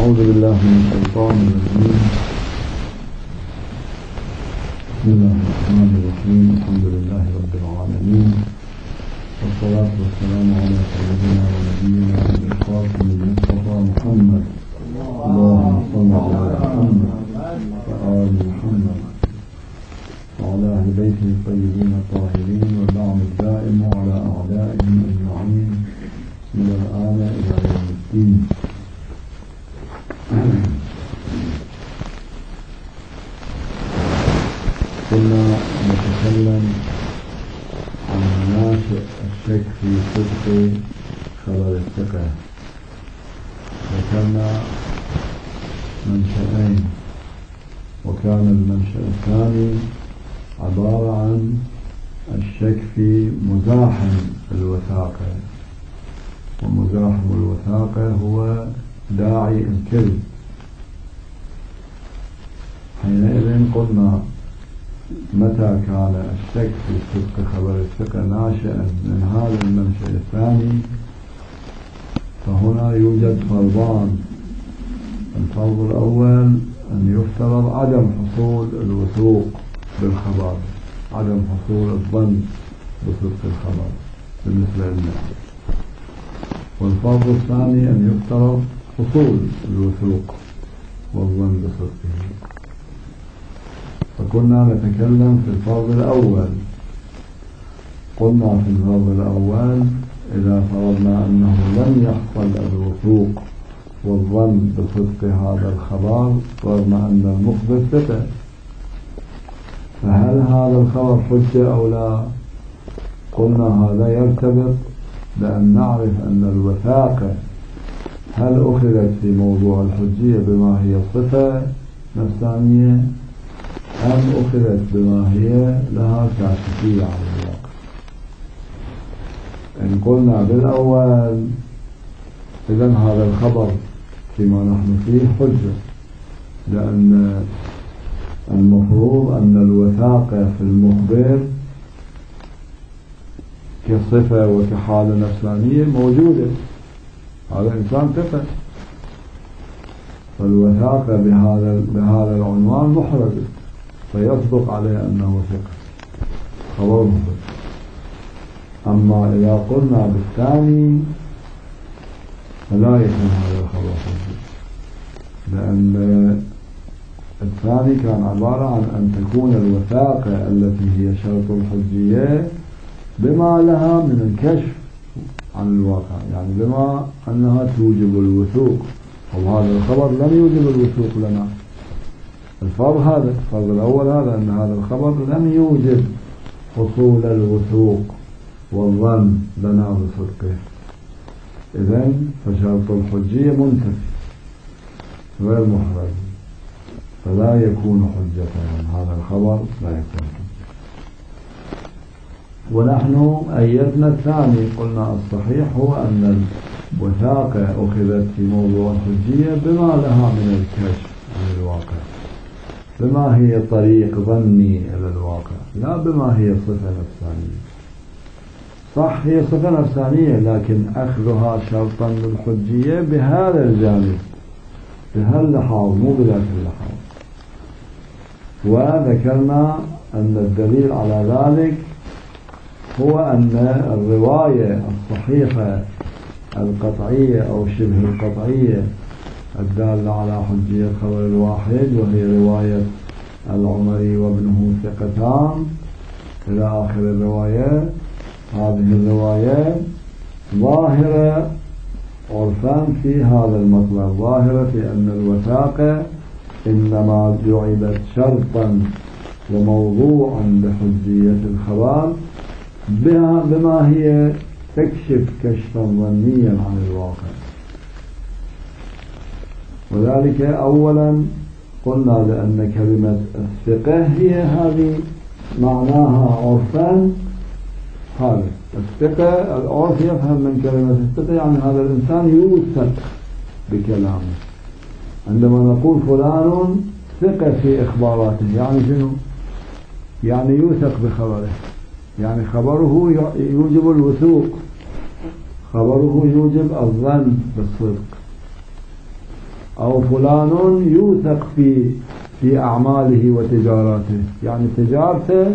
أعوذ بالله من الشيطان الرجيم. بسم الله الرحمن الرحيم. الحمد لله رب العالمين، والصلاة والسلام على سيدنا ونبينا القاسم المصطفى محمد. اللهم صل على محمد وآل محمد وعلى أهل بيته الطيبين الطاهرين والدعم الدائم وعلى أعدائهم أجمعين من الآن إلى يوم الدين. كنا نتكلم عن مناشئ الشك في صدق خبر الثقة. ذكرنا منشأين، وكان المنشأ الثاني عبارة عن الشك في مزاحم الوثاقة، ومزاحم الوثاقة هو داعي الكذب. حينئذ قلنا متى كان الشك في صدق خبر الثقة ناشئا من هذا المنشأ الثاني، فهنا يوجد فرضان. الفرض الأول أن يفترض عدم حصول الوثوق بالخبر، عدم حصول الظن بصدق الخبر بالنسبة للناس. والفرض الثاني أن يفترض حصول الوثوق والظن بصدقه. فكنا نتكلم في الفرض الأول. قلنا في الفرض الأول إذا فرضنا أنه لم يحصل الوثوق والظن بصدق هذا الخبر، فرضنا أن المخبر ثقة، فهل هذا الخبر حجة أو لا؟ قلنا هذا يرتبط بأن نعرف أن الوثاقة هل أخذت في موضوع الحجية بما هي صفة نفسانية، أم أخذت بما هي لها كاشفية على الواقع. إن قلنا بالأول إذن هذا الخبر فيما نحن فيه حجة، لأن المفروض أن الوثاقة في المخبر كصفة وكحالة نفسانية موجودة، هذا إنسان ثقة، فالوثاقة بهذا العنوان محرزة، فيصدق عليه أنه ثقة، خبر مخبر. أما إذا قلنا بالثاني فلا يكون هذا الخبر حجة، لأن الثاني كان عبارة عن أن تكون الوثاقة التي هي شرط الحجية بما لها من الكشف عن الواقع، يعني بما أنها توجب الوثوق، وهذا الخبر لم يوجب الوثوق لنا. الفرض هذا، الفرض الأول هذا، أن هذا الخبر لم يوجب حصول الوثوق والظن لنا بصدقه. إذن فشرط الحجية منتفي غير محرز، فلا يكون حجة، هذا الخبر لا يكون حجة. ونحن أيدنا الثاني، قلنا الصحيح هو أن الوثاقة أخذت في موضوع الحجية بما لها من الكشف عن الواقع، بما هي طريق ظني إلى الواقع، لا بما هي صفة نفسانية. صح هي صفة نفسانية، لكن أخذها شرطا للحجية بهذا الجانب، بهاللحاظ، مو بذاك اللحاظ. وذكرنا أن الدليل على ذلك هو أن الرواية الصحيحة القطعية أو شبه القطعية الدالة على حجية خبر الواحد، وهي رواية العمري وابنه ثقتان إلى آخر الروايات، هذه الروايات ظاهرة عرفا في هذا المطلب، ظاهرة في أن الوثاقة إنما جعلت شرطا وموضوعا لحجية الخبر بما هي تكشف كشفا ظنيا عن الواقع. وذلك أولا قلنا لأن كلمة الثقة هي هذه معناها عرفا، هذا الثقة العرف يفهم من كلمة الثقة يعني هذا الإنسان يوثق بكلامه. عندما نقول فلان ثقة في إخباراته، يعني شنو؟ يعني يوثق بخبره، يعني خبره يوجب الوثوق، خبره يوجب الظن بالصدق. أو فلان يوثق في أعماله وتجاراته، يعني تجارته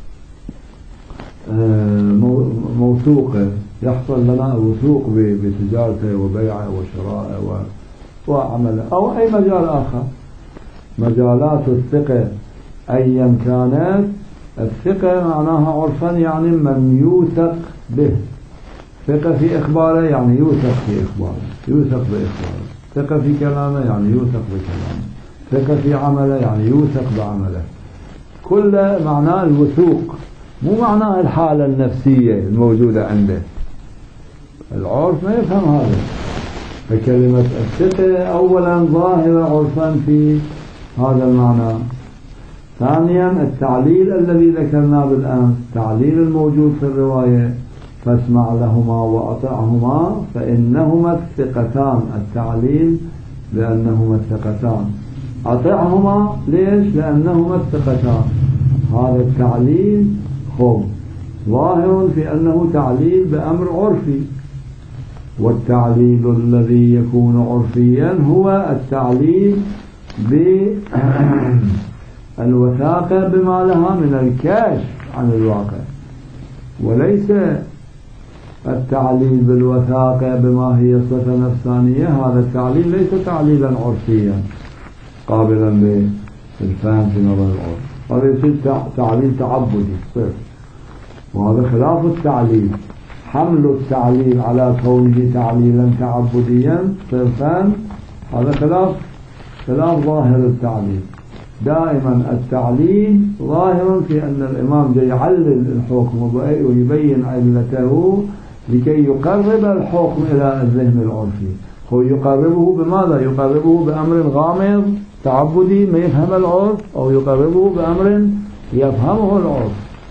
موثوقة، يحصل لنا الوثوق بتجارته وبيعه وشرائه وعمله، أو أي مجال آخر. مجالات الثقة أيا كانت، الثقة معناها عرفا يعني من يوثق به، ثقة في إخباره يعني يوثق في إخباره، يوثق بإخباره، ثقة في كلامه يعني يوثق بكلامه، ثقة في عمله يعني يوثق بعمله. كل معناه الوثوق، مو معناه الحالة النفسية الموجودة عنده. العرف ما يفهم هذا. فكلمة الثقة أولا ظاهرة عرفا في هذا المعنى. ثانيا التعليل الذي ذكرناه بالأمس، التعليل الموجود في الرواية، فاسمع لهما وأطعهما فإنهما الثقتان، التعليل لأنهما الثقتان، أطعهما ليش؟ لأنهما الثقتان. هذا التعليل ظاهر في أنه تعليل بأمر عرفي، والتعليل الذي يكون عرفيا هو التعليل بالوثاقة بما لها من الكشف عن الواقع، وليس التعليل بالوثاقة بما هي صفة نفسانية. هذا التعليل ليس تعليلا عرفيا قابلا للفهم في نظر العرف، هذا يصير تعليل تعبدي صرف، وهذا خلاف التعليل. حمل التعليل على كونه تعليلا تعبديا صرفا هذا خلاف ظاهر التعليل. دائما التعليل ظاهر في أن الإمام جاي يعلل الحكم ويبين علته لكي يقرب الحكم إلى الذهن العرفي. هو يقربه بماذا؟ يقربه بأمر غامض تعبدي ما يفهم العرف، أو يقربه بأمر يفهمه العرف.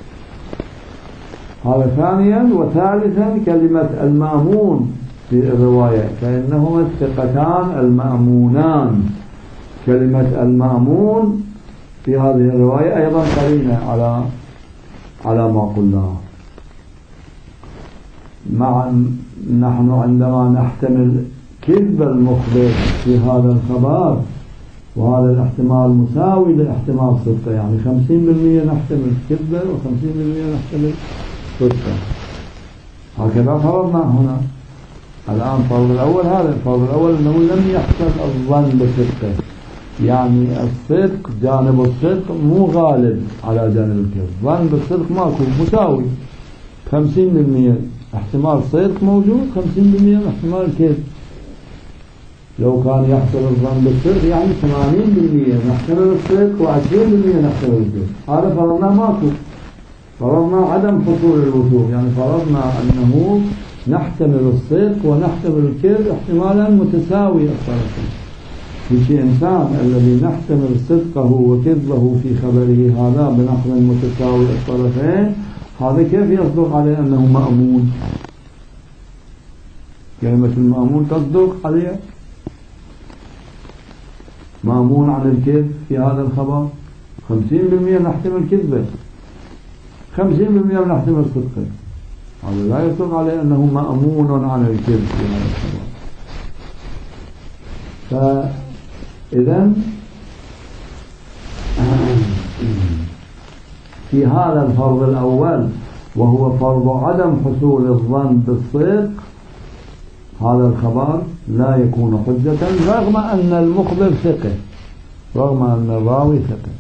هذا ثانيا. وثالثا كلمة المأمون في الرواية، فإنهما الثقتان المأمونان. كلمة المأمون في هذه الرواية أيضا قرينة على ما قلناه. نحن عندما نحتمل كذب المخبر في هذا الخبر، وهذا الاحتمال مساوي لاحتمال صدقه، يعني 50% نحتمل كذبه و50% نحتمل صدقه. هكذا فرضنا هنا. الآن الفرض الأول هذا، الفرض الأول أنه لم يحصل الظن بصدقه، يعني الصدق جانب الصدق مو غالب على جانب الكذب، ظن بالصدق ماكو، مساوي 50% احتمال صدق موجود، 50% احتمال كذب. لو كان يحصل الظن بالصدق يعني 80% نحتمل الصدق و20% نحتمل الكذب. هذا فرضنا ماكو، فرضنا عدم حصول الوثوق، يعني فرضنا أنه نحتمل الصدق ونحتمل الكذب احتمالا متساوي الطرفين. في إنسان الذي نحتمل صدقه وكذبه في خبره هذا بنحو متساوي الطرفين، هذا كيف يصدق عليه أنه مأمون؟ كلمة المأمون تصدق عليه مأمون عن الكذب في هذا الخبر. 50% نحتمل كذبه، 50% نحتمل صدقه، هذا لا يصدق عليه أنه مأمون عن الكذب في هذا الخبر. فإذا في هذا الفرض الأول وهو فرض عدم حصول الظن بالصدق، هذا الخبر لا يكون حجة رغم أن المخبر ثقة، رغم أن الراوي ثقة.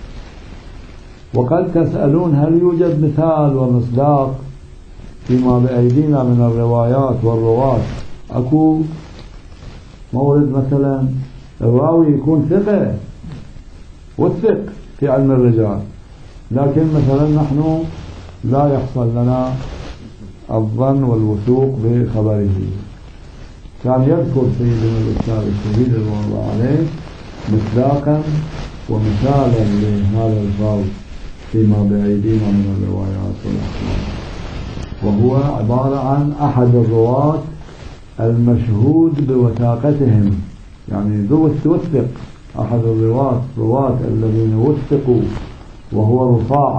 وقد تسألون هل يوجد مثال ومصداق فيما بأيدينا من الروايات والرواة؟ أكو مورد مثلا الراوي يكون ثقة والثق في علم الرجال، لكن مثلا نحن لا يحصل لنا الظن والوثوق بخبره. كان يذكر سيدنا الأستاذ الشهيد رضوان الله عليه مصداقا ومثالا لهذا الفرض فيما بأيدينا من الروايات والأخبار، وهو عبارة عن أحد الرواة المشهود بوثاقتهم، يعني ذو الوثق، أحد الرواة الذين وثقوا، وهو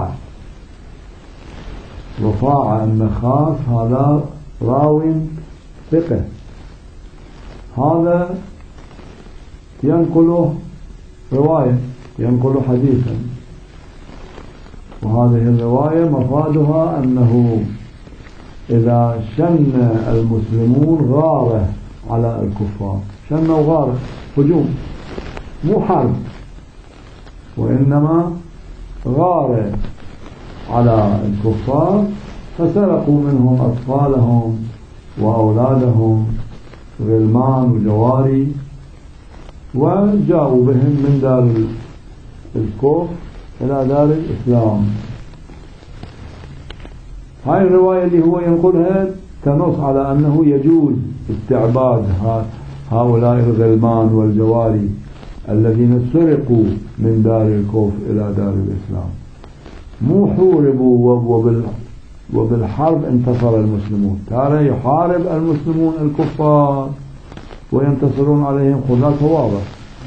رفاعة النخاس، هذا راو ثقة. هذا ينقل رواية، ينقل حديثا، وهذه الرواية مفادها أنه إذا شن المسلمون غارة على الكفار، شنوا غارة هجوم مو حرب، وإنما غارة على الكفار فسرقوا منهم أطفالهم وأولادهم غلمان وجواري وجاءوا بهم من دار الكفر إلى دار الإسلام. هاي الرواية اللي هو ينقلها تنص على أنه يجوز استعباد هؤلاء الغلمان والجواري الذين سرقوا من دار الكفر إلى دار الإسلام، مو حوربوا وبالحرب انتصر المسلمون. ترى يحارب المسلمون الكفار وينتصرون عليهم، خلاص واضح،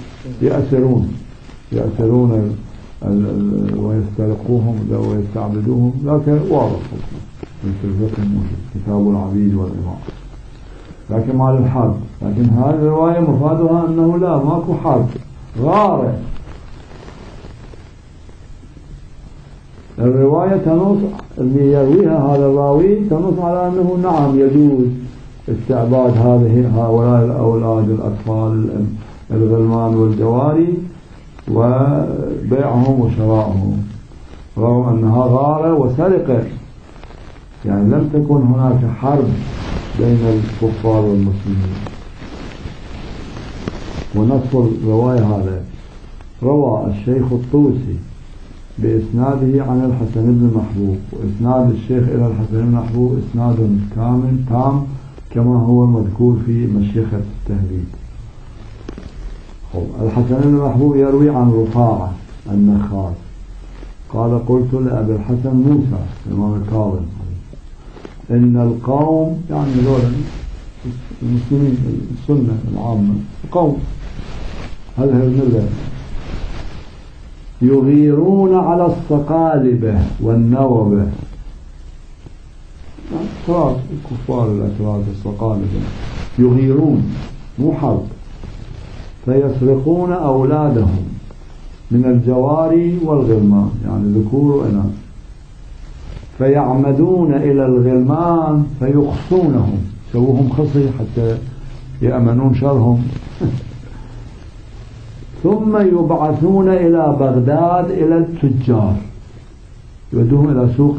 يأسرون ويسترقوهم ويستعبدوهم، لكن واضح في الفقه كتاب العبيد والإمام، لكن مع الحرب. لكن هذه الرواية مفادها أنه لا، ماكو حرب، غارة. الرواية تنص اللي يرويها هذا الراوي تنص على أنه نعم يجوز استعباد هؤلاء الأولاد الأطفال الغلمان والجواري وبيعهم وشرائهم، رغم أنها غارة وسرقة، يعني لم تكن هناك حرب بين الكفار والمسلمين. ونص الرواية هذا روى الشيخ الطوسي بإسناده عن الحسن بن محبوب، وإسناد الشيخ إلى الحسن بن محبوب إسناد كامل تام كما هو مذكور في مشيخة التهذيب. الحسن بن محبوب يروي عن رفاعة النخاس قال قلت لأبي الحسن موسى الإمام الكاظم إن القوم، يعني ذولا المسلمين السنة العامة، القوم هذه الملة يغيرون على الصقالبة والنوبة، أتراك الكفار الأتراك الصقالبة، يغيرون مو حرب، فيسرقون أولادهم من الجواري والغلمان، يعني ذكور وإناث، فيعمدون إلى الغلمان فيخصونهم، سووهم خصي حتى يأمنون شرهم ثم يبعثون إلى بغداد إلى التجار، يودوهم إلى سوق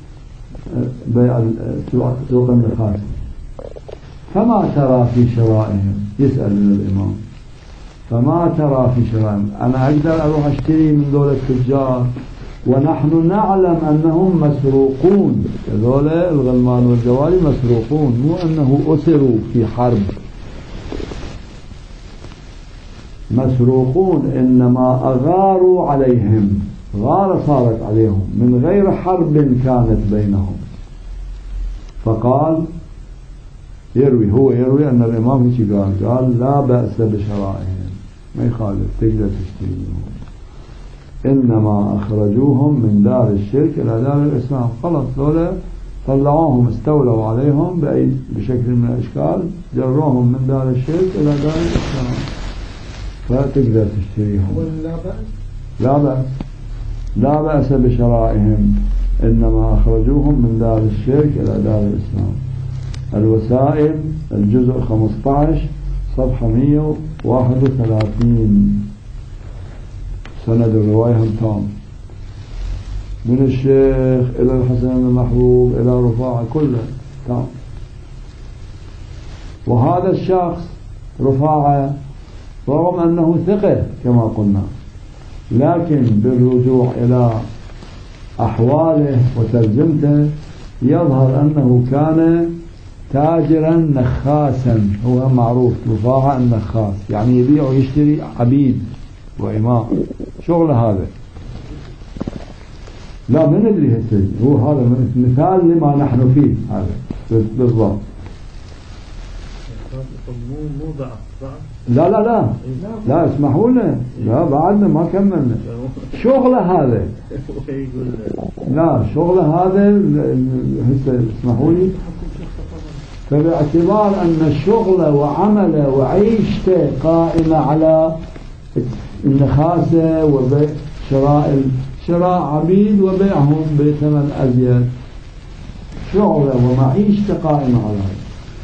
سوق النخاس، فما ترى في شرائهم، يسأل الإمام فما ترى في شرائهم، أنا أقدر أروح أشتري من دولة التجار ونحن نعلم أنهم مسروقون، هذول الغلمان والجواري مسروقون، مو أنه أسروا في حرب، مسروقون، إنما أغاروا عليهم، غارة صارت عليهم من غير حرب كانت بينهم. فقال هو يروي أن الإمام هيك قال لا بأس بشرائهم، ما يخالف تقدر تشتريهم، إنما أخرجوهم من دار الشرك إلى دار الإسلام، خلص ذولا طلعوهم استولوا عليهم بشكل من الأشكال، جروهم من دار الشرك إلى دار الإسلام، فتقدر تشتريهم. لا بأس بشرائهم، إنما أخرجوهم من دار الشرك إلى دار الإسلام. الوسائل الجزء 15 صفحة 131. سند الرواية هم تام من الشيخ إلى الحسن المحبوب إلى رفاعة كله تام. وهذا الشخص رفاعة رغم أنه ثقة كما قلنا، لكن بالرجوع إلى أحواله وترجمته يظهر أنه كان تاجرا نخاسا، هو معروف رفاعة النخاس، يعني يبيع ويشتري عبيد وإماء، شغل هذا. لا ما ندري هسه، هو هذا مثال لما نحن فيه هذا بالضبط. مو ضعف لا اسمحوا لنا، لا بعدنا ما كملنا شغله هذا. لا شغله هذا هسه اسمحوا لي فباعتبار أن الشغل وعمل وعيشته قائمة على النخاسة وبيع شراء عبيد وبيعهم بثمن أزيد، شغل ومعيشته قائمة على هذا.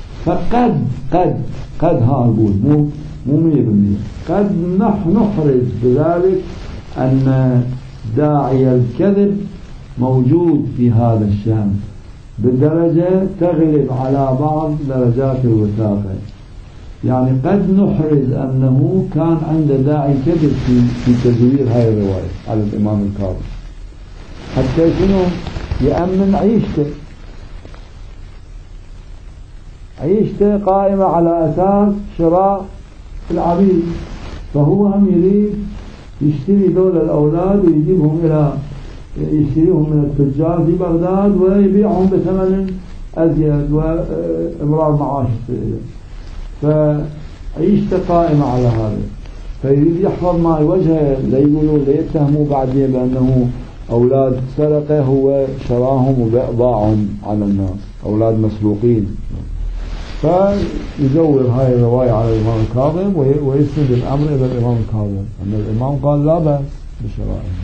فقد هاقول مو 100%، قد نحرز بذلك أن داعي الكذب موجود في هذا الشأن بدرجة تغلب على بعض درجات الوثاقة. يعني قد نحرز أنه كان عنده داعي كذب في تزوير هاي الرواية على الإمام الكاظم، حتى شنو يأمن عيشته قائمة على أساس شراء العبيد، فهو هم يريد يشتري دول الأولاد ويجيبهم يشتريهم من التجار في بغداد ويبيعهم بثمن أزيد وإمرار معاش، فعيشته قائمة على هذا، فيريد يحفظ ما وجهه لا يقولوا لا يتهموا بعدين بأنه أولاد سرقة هو شراهم وباعهم على الناس أولاد مسروقين. فيزور هاي الرواية على الإمام الكاظم ويسند الأمر إلى الإمام الكاظم أن الإمام قال لا بأس بشرائهم.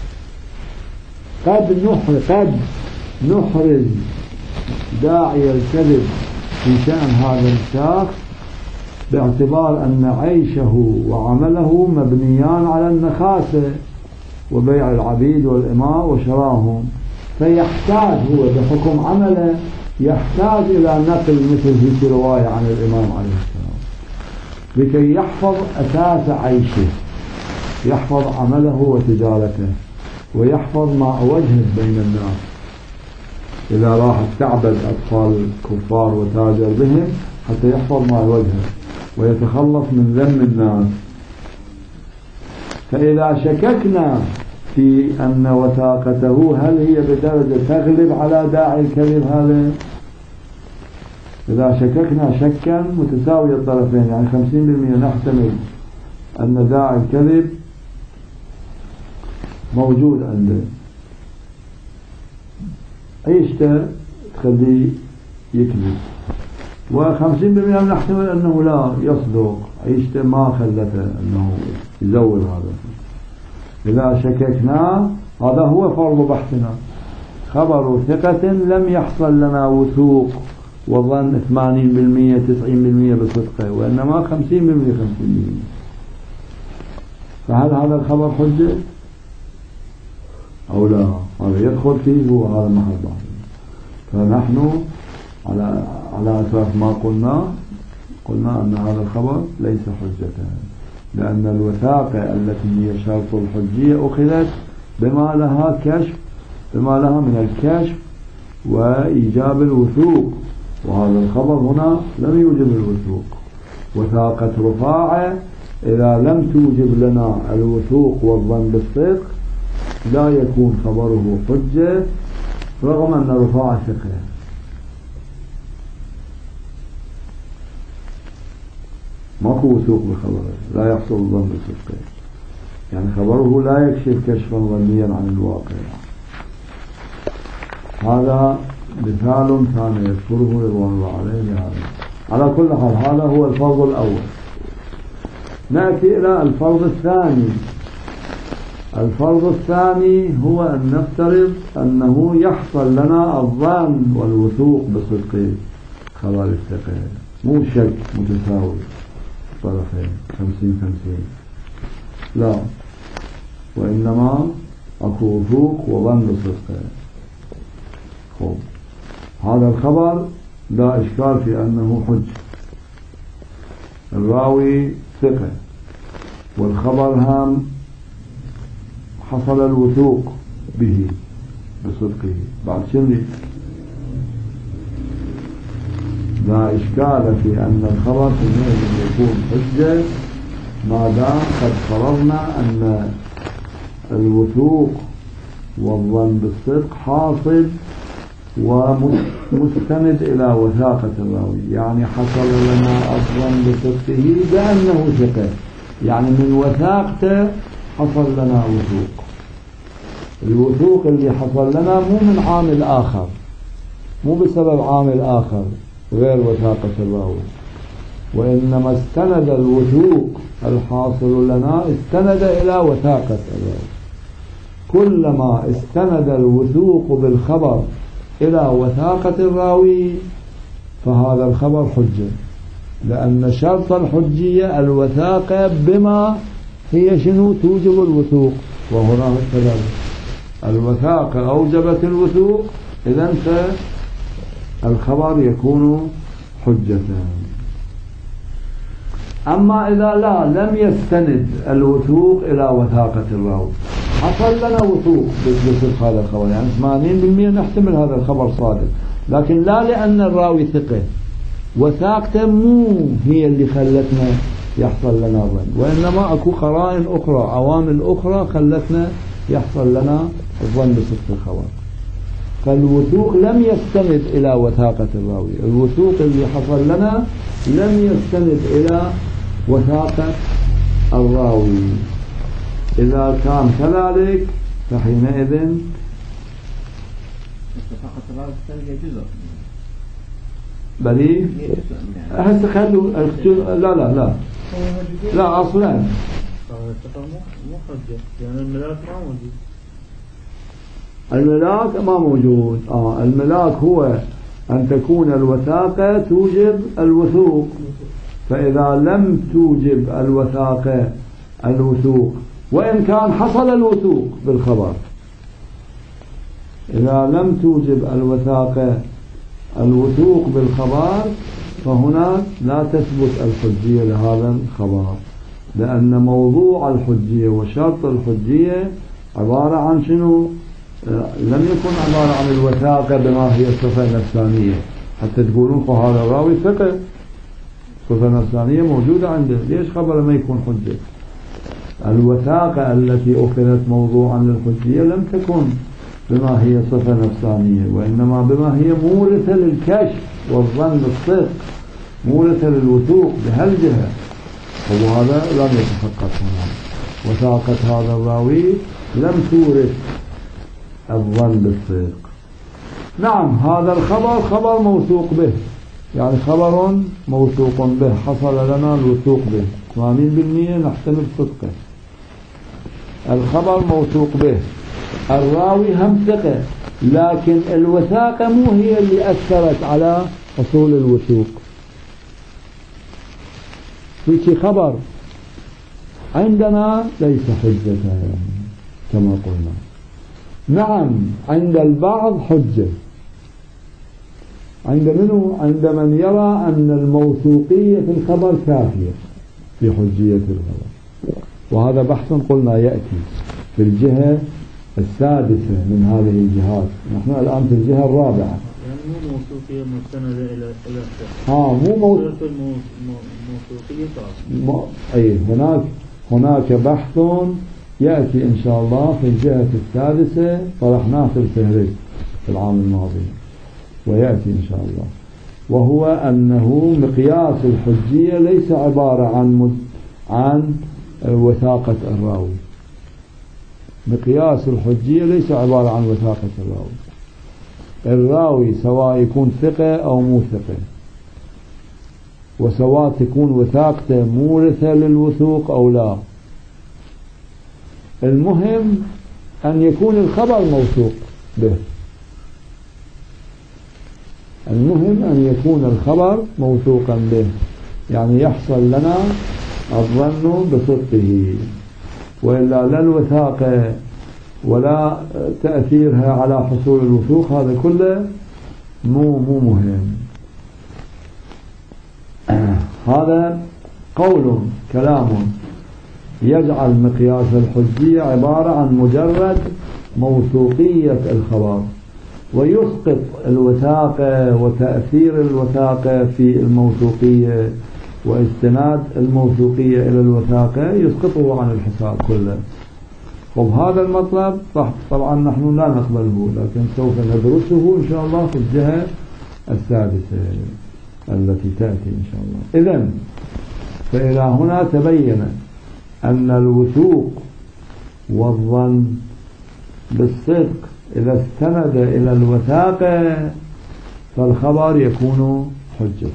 قد نحرز داعي الكذب في شأن هذا الشخص باعتبار أن عيشه وعمله مبنيان على النخاسة وبيع العبيد والإماء وشراهم، فيحتاج هو بحكم عمله يحتاج إلى نقل مثل هذه رواية عن الإمام عليه السلام لكي يحفظ أساس عيشه، يحفظ عمله وتجارته، ويحفظ ما وجهه بين الناس. إذا راح تعبد أطفال كفار وتاجر بهم حتى يحفظ ما وجهه ويتخلص من ذم الناس. فإذا شككنا في أن وثاقته هل هي بدرجة تغلب على داعي الكذب هذا، إذا شككنا شكا متساوي الطرفين، يعني 50% نحتمل أن داعي الكذب موجود عنده، عيشته تخليه يكذب، و50% نحتمل أنه لا يصدق، عيشته ما خلته أنه يزور هذا. إذا شككنا هذا هو فرض بحثنا، خبر ثقة لم يحصل لنا وثوق وظن 80% 90% بصدقه، وإنما 50% 50%، فهل هذا الخبر حجة أو لا؟ هذا يدخل فيه هو هذا محل بحث. فنحن على أساس ما قلنا أن هذا الخبر ليس حجة، لأن الوثاقة التي هي شرط الحجية أخذت بما لها من الكشف وإيجاب الوثوق، وهذا الخبر هنا لم يوجب الوثوق. وثاقة رفاعة إذا لم توجب لنا الوثوق والظن بالصدق لا يكون خبره حجة رغم أن رفاعة ثقة. ماكو وثوق بخبره، لا يحصل الظن بالصدق، يعني خبره لا يكشف كشفا ظنيا عن الواقع. هذا مثال كان يذكره رضوان الله عليه. على كل حال هذا هو الفرض الأول. نأتي إلى الفرض الثاني. الفرض الثاني هو أن نفترض أنه يحصل لنا الظن والوثوق بصدق خبر الثقة، مو شك متساوي طرفين 50-50، لا، وإنما أكو وثوق وظن بصدقه. خب هذا الخبر لا إشكال في أنه حج، الراوي ثقة والخبر هم حصل الوثوق به بصدقه، بعد شنو لا إشكال في أن الخبر يكون حجة ما دام قد فرضنا أن الوثوق والظن بالصدق حاصل ومستند إلى وثاقة الراوي، يعني حصل لنا الظن بصدقه بأنه ثقة، يعني من وثاقته حصل لنا وثوق. الوثوق اللي حصل لنا مو من عامل آخر، مو بسبب عامل آخر، غير وثاقة الراوي، وإنما استند الوثوق الحاصل لنا استند إلى وثاقة الراوي. كلما استند الوثوق بالخبر إلى وثاقة الراوي فهذا الخبر حجة، لأن شرط الحجية الوثاقة بما هي شنو توجب الوثوق، وهنا كذلك الوثاقة أوجبت الوثوق، إذن الخبر يكون حجة. أما إذا لم يستند الوثوق إلى وثاقة الراوي، حصل لنا وثوق بصدق هذا الخبر، يعني 80% نحتمل هذا الخبر صادق، لكن لا لأن الراوي ثقة، وثاقته مو هي اللي خلتنا يحصل لنا الظن، وإنما أكو قرائن أخرى، عوامل أخرى خلتنا يحصل لنا الظن بصدق الخبر. فالوثوق لم يستند إلى وثاقة الراوي، الوثوق اللي حصل لنا لم يستند إلى وثاقة الراوي. إذا كان كذلك فحينئذ وثاقة الراوي جزء بلي هسه خلوا لا أصلا مو حجة، يعني الملاك ما موجود، الملاك ما موجود. الملاك هو أن تكون الوثاقة توجب الوثوق، فإذا لم توجب الوثاقة الوثوق، وإن كان حصل الوثوق بالخبر، إذا لم توجب الوثاقة الوثوق بالخبر فهنا لا تثبت الحجية لهذا الخبر، لأن موضوع الحجية وشرط الحجية عبارة عن شنو؟ لم يكن عبارة عن الوثاقة بما هي صفة نفسانية، حتى تقولون هذا الراوي ثقة، صفة نفسانية موجودة عنده، ليش خبر ما يكون حجة؟ الوثاقة التي أخذت موضوعا للحجية لم تكن بما هي صفة نفسانية، وإنما بما هي مورثة للكشف والظن بالصدق، مورثة للوثوق بهالجهة، وهذا لم يتحقق هنا. وثاقة هذا الراوي لم تورث الظن بالصدق. نعم، هذا الخبر خبر موثوق به، يعني خبر موثوق به، حصل لنا الوثوق به 80% نحتمل صدقه، الخبر موثوق به، الراوي هم ثقة، لكن الوثاقة مو هي اللي أثرت على حصول الوثوق. في خبر عندنا ليس حجة كما قلنا. نعم، عند البعض حجة، عند منه؟ عند من يرى أن الموثوقية في الخبر كافية في حجية الخبر، وهذا بحث قلنا يأتي في الجهة السادسة من هذه الجهات، نحن الآن في الجهة الرابعة. يعني مو موثوقية مستندة إلى مو موثوقية هناك بحث يأتي إن شاء الله في الجهة السادسة، طرحناه في الفهرس في العام الماضي، ويأتي إن شاء الله، وهو أنه مقياس الحجية ليس عبارة عن وثاقة الراوي. مقياس الحجية ليس عبارة عن وثاقة الراوي. الراوي سواء يكون ثقة أو مو ثقة، وسواء تكون وثاقته مورثة للوثوق أو لا، المهم أن يكون الخبر موثوق به، المهم أن يكون الخبر موثوقا به، يعني يحصل لنا الظن بصدقه، وإلا لا الوثاقة ولا تأثيرها على حصول الوثوق، هذا كله مو مهم. هذا قول كلام يجعل مقياس الحجية عبارة عن مجرد موثوقية الخبر، ويسقط الوثاقة وتأثير الوثاقة في الموثوقية واستناد الموثوقية إلى الوثاقة، يسقطه عن الحساب كله. هذا المطلب طبعا نحن لا نقبله، لكن سوف ندرسه إن شاء الله في الجهة السادسة التي تأتي إن شاء الله. إذن فإلى هنا تبين أن الوثوق والظن بالصدق إذا استند إلى الوثاقة فالخبر يكون حجة،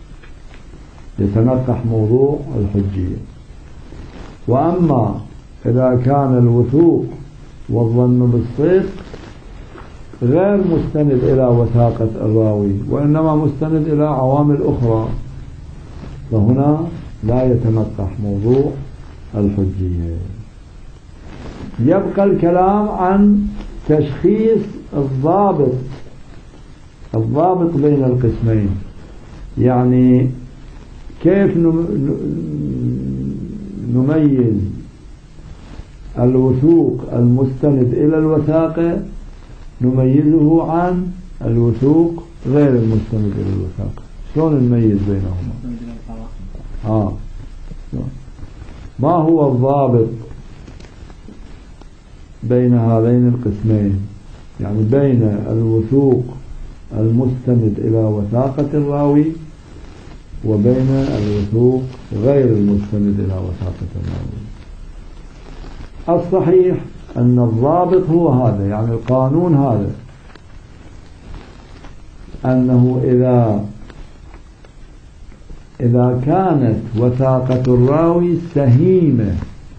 يتنقح موضوع الحجية. وأما إذا كان الوثوق والظن بالصدق غير مستند إلى وثاقة الراوي وإنما مستند إلى عوامل أخرى، فهنا لا يتنقح موضوع الحجية. يبقى الكلام عن تشخيص الضابط بين القسمين، يعني كيف نميز الوثوق المستند إلى الوثاقة، نميزه عن الوثوق غير المستند إلى الوثاقة، شلون نميز بينهما؟ ما هو الضابط بين هذين القسمين، يعني بين الوثوق المستند إلى وثاقة الراوي وبين الوثوق غير المستند إلى وثاقة الراوي؟ الصحيح أن الضابط هو هذا، يعني القانون هذا، أنه إذا كانت وثاقة الراوي سهيمة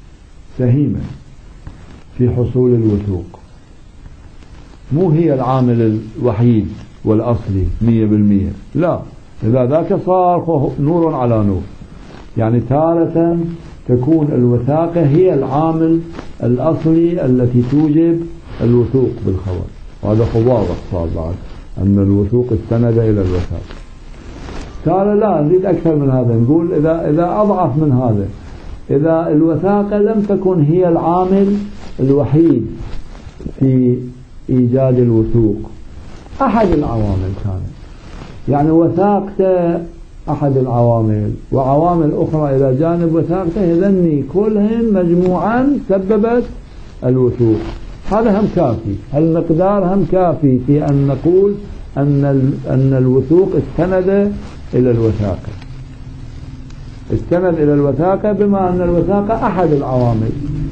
في حصول الوثوق، مو هي العامل الوحيد والأصلي 100%، لا، إذا ذاك صار نور على نور، يعني تارة تكون الوثاقة هي العامل الأصلي التي توجب الوثوق بالخبر، وهذا خبار صار بعد أن الوثوق استند إلى الوثاقة. تارة لا، نريد أكثر من هذا، نقول إذا أضعف من هذا، إذا الوثاقة لم تكن هي العامل الوحيد في إيجاد الوثوق، أحد العوامل كانت، يعني وثاقته أحد العوامل وعوامل أخرى إلى جانب وثاقته، ذني كلهم مجموعا سببت الوثوق، هذا هم كافي، المقدار هم كافي في أن نقول أن الوثوق استند إلى الوثاقة، استند إلى الوثاقة، بما أن الوثاقة أحد العوامل،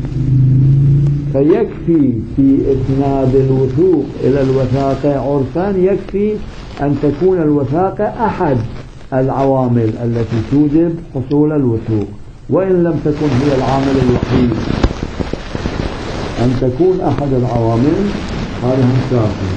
فيكفي في إسناد الوثوق إلى الوثاقة عرفا، يكفي أن تكون الوثاقة أحد العوامل التي توجب حصول الوثوق، وإن لم تكن هي العامل الوحيد، أن تكون أحد العوامل، هذا هم كافي.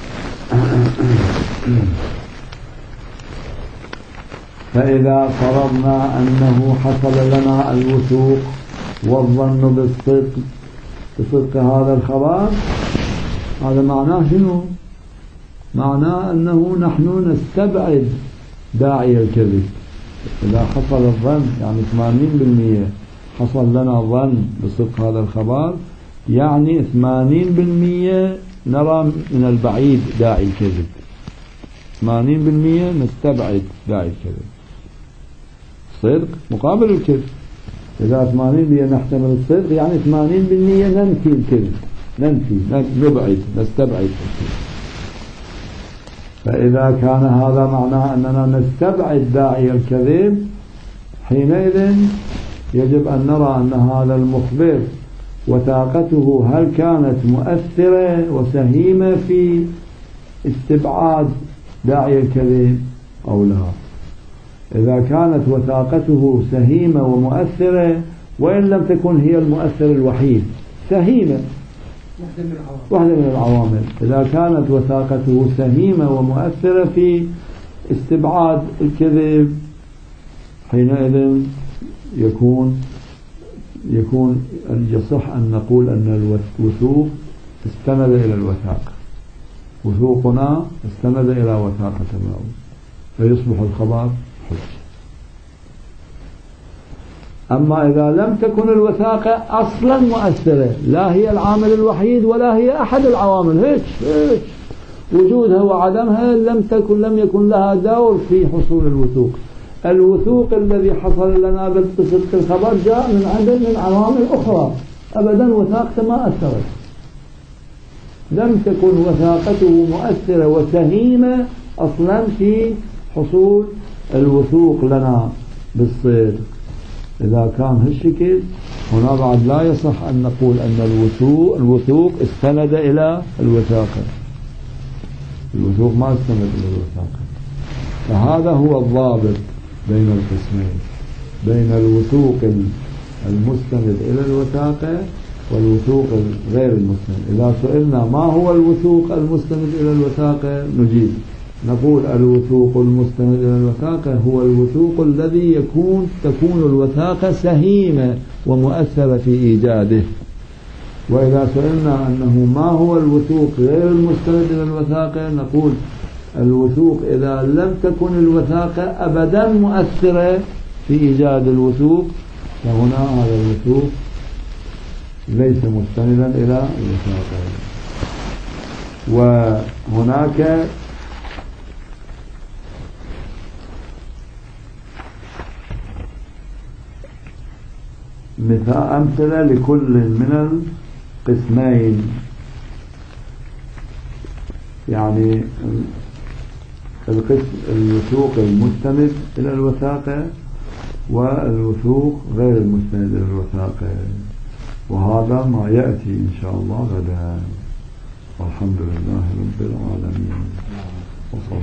فإذا فرضنا أنه حصل لنا الوثوق والظن بصدق هذا الخبر، هذا معناه شنو؟ معناه أنه نحن نستبعد داعي الكذب. إذا حصل الظن، يعني 80% حصل لنا ظن بصدق هذا الخبر، يعني 80% نرى من البعيد داعي الكذب، 80% نستبعد داعي الكذب، صدق مقابل الكذب. إذا 80% نحتمل الصدق، يعني 80% ننفي الكذب، نبعد، نستبعد الكذب. فإذا كان هذا معناه أننا نستبعد داعي الكذب، حينئذ يجب أن نرى أن هذا المخبر وثاقته هل كانت مؤثرة وسهيمة في استبعاد داعي الكذب أو لا. إذا كانت وثاقته سهيمة ومؤثرة، وإن لم تكن هي المؤثر الوحيد، سهيمة واحدة من العوامل، إذا كانت وثاقته سهيمة ومؤثرة في استبعاد الكذب، حينئذ يكون يصح أن نقول أن الوثوق استند إلى الوثاقة، وثوقنا استند إلى وثاقة الراوي، فيصبح الخبر حجة. أما إذا لم تكن الوثاقة أصلا مؤثرة، لا هي العامل الوحيد ولا هي أحد العوامل، هيك وجودها وعدمها لم يكن لها دور في حصول الوثوق. الوثوق الذي حصل لنا بصدق الخبر جاء من عوامل أخرى، أبدا وثاقته ما أثرت، لم تكن وثاقته مؤثرة وسهيمة أصلا في حصول الوثوق لنا بالصدق. إذا كان هالشكل، هنا بعد لا يصح أن نقول أن الوثوق استند إلى الوثاقة، الوثوق ما استند إلى الوثاقة. فهذا هو الضابط بين القسمين، بين الوثوق المستند إلى الوثاقة والوثوق غير المستند. إذا سئلنا ما هو الوثوق المستند إلى الوثاقة نجيب نقول الوثوق المستند إلى الوثاقة هو الوثوق الذي تكون الوثاقة سهيمة ومؤثرة في إيجاده. وإذا سئلنا أنه ما هو الوثوق غير المستند إلى الوثاقة نقول الوثوق إذا لم تكن الوثاقة أبدا مؤثرة في إيجاد الوثوق فهنا هذا الوثوق ليس مستندا إلى الوثاقة. وهناك أمثلة لكل من القسمين، يعني الوثوق المستند إلى الوثاقة والوثوق غير المستند إلى الوثاقة، وهذا ما يأتي إن شاء الله غدا. والحمد لله رب العالمين.